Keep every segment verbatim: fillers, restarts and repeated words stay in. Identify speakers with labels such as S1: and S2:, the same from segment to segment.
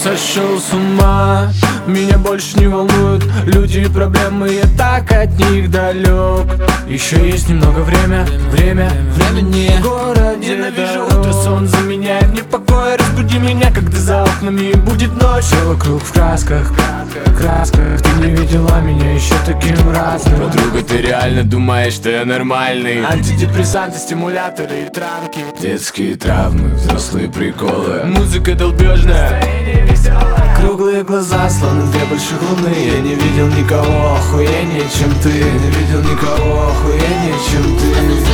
S1: Сошел с ума, меня больше не волнуют люди и проблемы, я так от них далек. Еще есть немного время, время, времени в городе. Ненавижу утро, сон заменяет мне покой. Разбуди меня, когда за окнами будет ночь. Все вокруг в красках, красках. Ты не видела меня еще таким разным.
S2: Подруга, ты реально думаешь, что я нормальный?
S1: Антидепрессанты, стимуляторы и травки.
S2: Детские травмы, взрослые приколы.
S1: Музыка долбежная, круглые глаза, словно две больших луны. Я не видел никого охуеннее, чем ты. Не видел никого охуеннее, чем ты.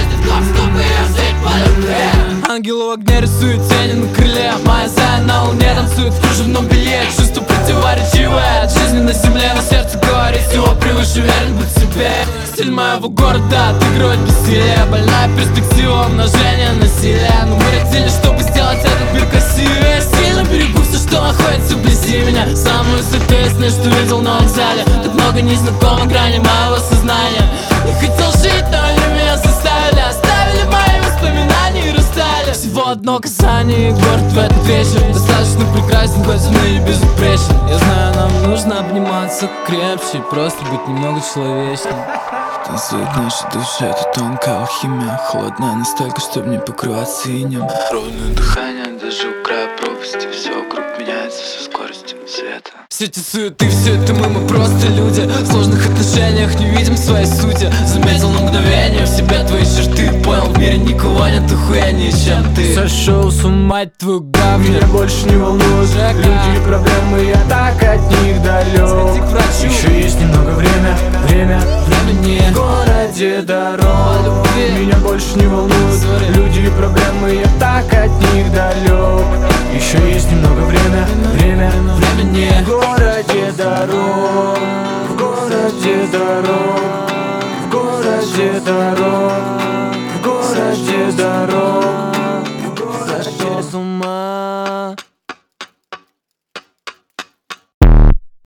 S3: Ангел у огня рисует тени на крыле. Моя зая на луне танцует в кружевном белье. Чувство противоречивое от жизни на земле. Но сердце говорит, всего превыше, уверен, будь себе. Стиль моего города отыгрывать бессилие. Больная перспектива умножения насилия. Но мы родились, чтобы сделать этот мир красивее. Сильно берегу все, что находится вблизи меня. Самое соответственное, что видел на вокзале. Так много незнакомых граней моего сознания. Не хотел жить, но они меня заставили. Оставили мои воспоминания и расстали. Всего одно касание, и город в этот вечер достаточно прекрасен, глазный и безупречен. Я знаю, нам нужно обниматься крепче, просто быть немного человечнее. Танцует наша душа, это тонкая алхимия. Холодная настолько, чтобы не покрываться инем. Ровное дыхание даже у края пропасти. Все вокруг меняется со скоростью света. Все эти суеты, все это мы, мы просто люди. В сложных отношениях не видим своей сути. Заметил на мгновение в себе твои черты. Понял, в мире никого нет охуеннее, чем ты.
S1: Сошел с ума, твою гавню. Меня больше не волнуют люди и проблемы, я так от них далек. Еще есть немного время, время,
S3: времени
S1: в городе дорог. Меня больше не волнуют люди и проблемы, я так от них далек. Еще есть немного время, время,
S3: времени
S1: в городе дорог, в городе дорог, в городе дорог.